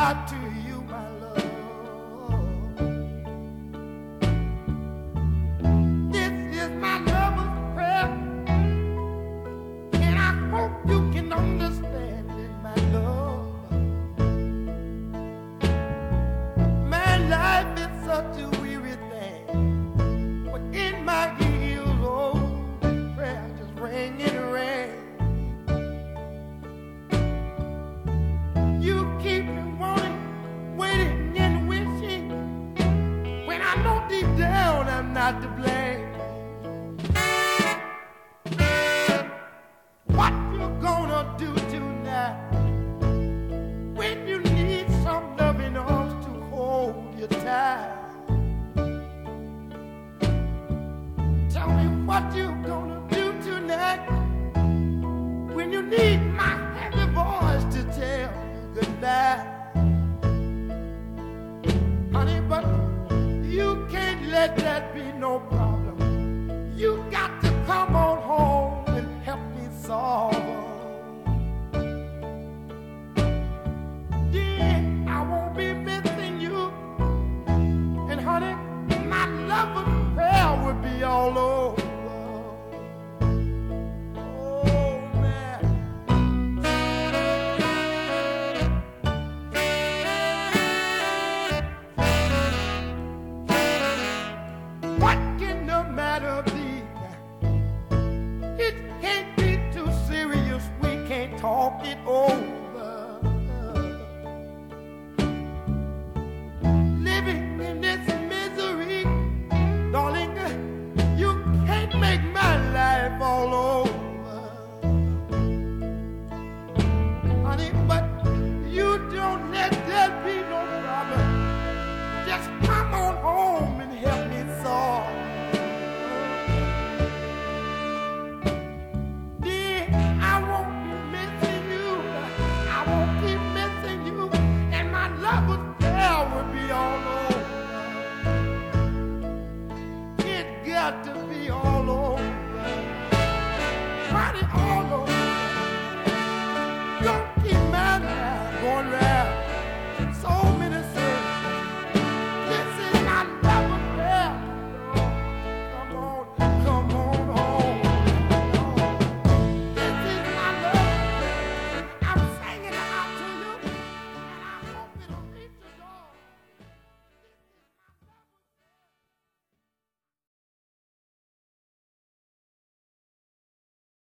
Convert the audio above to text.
goodbye to you, my love. This is my lover's prayer, and I hope you can understand it, my love. My life is such a weary thing, but in my ears, oh, prayer just ring and ring. You keep me wanting, waiting and wishing, when I know deep down I'm not to blame. What you gonna do tonight when you need some loving arms to hold you tight? Tell me what you gonna do tonight when you need my heavy voice to tell you goodbye. Honey, but you can't let that be no problem. You got to come on home and help me solve. Yeah, I won't be missing you. And honey, my love and prayer will be all over. Oh, man. What can the matter be? It can't be too serious. We can't talk it over. Living in this misery, darling, you can't make my life all over. Honey, but you don't let that be no problem. Just come on home and help me solve. Dear, I won't be missing you. I won't keep missing you. And my love will